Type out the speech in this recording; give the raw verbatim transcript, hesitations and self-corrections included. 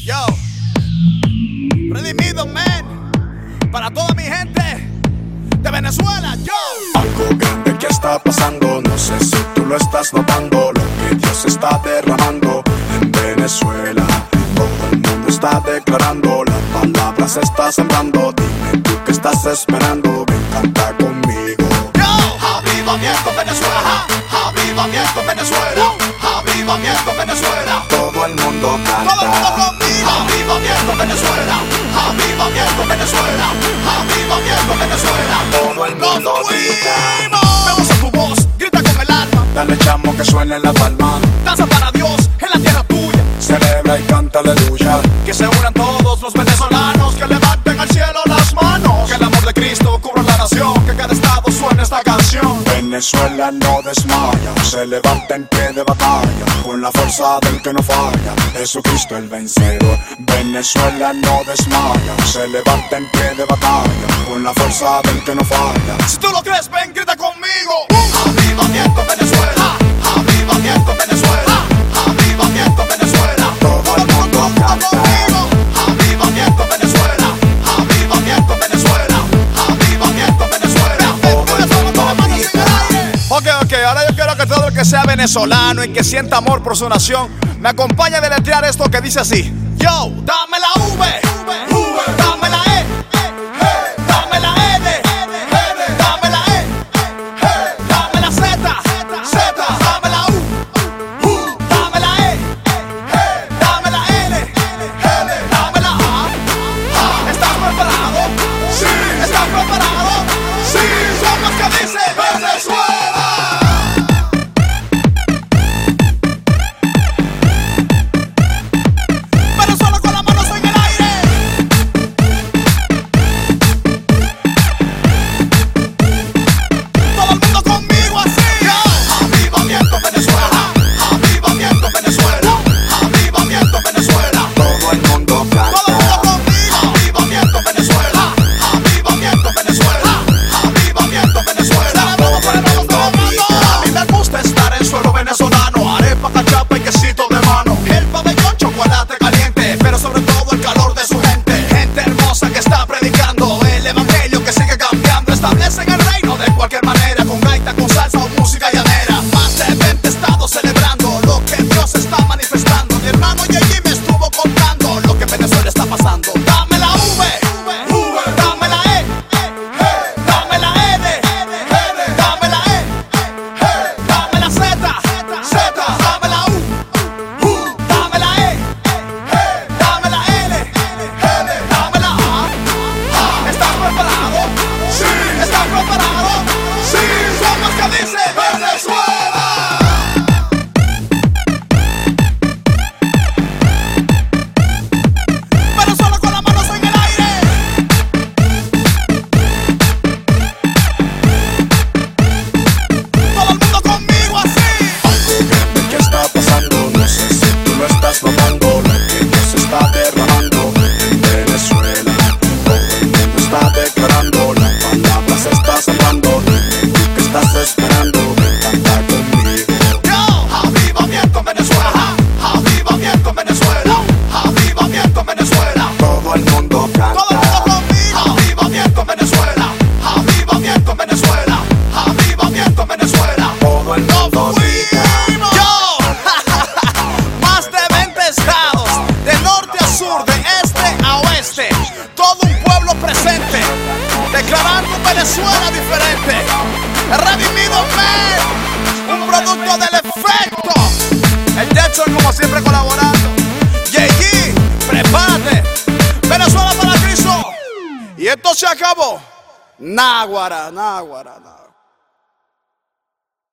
Yo, redimido, man, para toda mi gente de Venezuela, yo. Algo grande que está pasando, no sé si tú lo estás notando. Lo que Dios está derramando en Venezuela. Todo el mundo está declarando, la palabra se está sembrando. Dime tú qué estás esperando, ven, canta conmigo. Yo, avivamiento Venezuela, avivamiento Venezuela, avivamiento Venezuela. Todo el mundo canta. Todo el mundo conmigo. Avivamiento Venezuela, avivamiento Venezuela, avivamiento Venezuela. Todo el mundo grita. Vamos a tu voz, grita con el alma. Dale, chamo, que suene la palma. Danza para Dios en la tierra tuya. Celebra y canta aleluya. Que se unan todos los venezolanos, que levanten al cielo las manos. Que el amor de Cristo cubra la nación, que cada estado suene esta canción. Venezuela no desmaya, se levanta en pie de batalla, con la fuerza del que no falla, Jesucristo el vencedor. Venezuela no desmaya, se levanta en pie de batalla, con la fuerza del que no falla. Si tú lo crees, ven, grita conmigo. Avivamiento Venezuela, avivamiento Venezuela, avivamiento Venezuela. Todo el mundo canta. Avivamiento Venezuela, avivamiento Venezuela, avivamiento Venezuela. Ok, ok, ahora yo quiero que todo el que sea venezolano y que sienta amor por su nación me acompañe a deletrear esto que dice así. Yo, dame la V, V, dame la E, dame la N, dame la E, dame la Z, Z, dame la U, dame la E, dame la L, dame la A. ¿Estás preparado? Sí. ¿Estás preparado? Sí. Somos que dice Venezuela. Venezuela diferente, redimido, man, un producto del efecto. El Jackson como siempre colaborando. Yeji, prepárate. Venezuela para Cristo. Y esto se acabó. Náguara, náguara, náguara.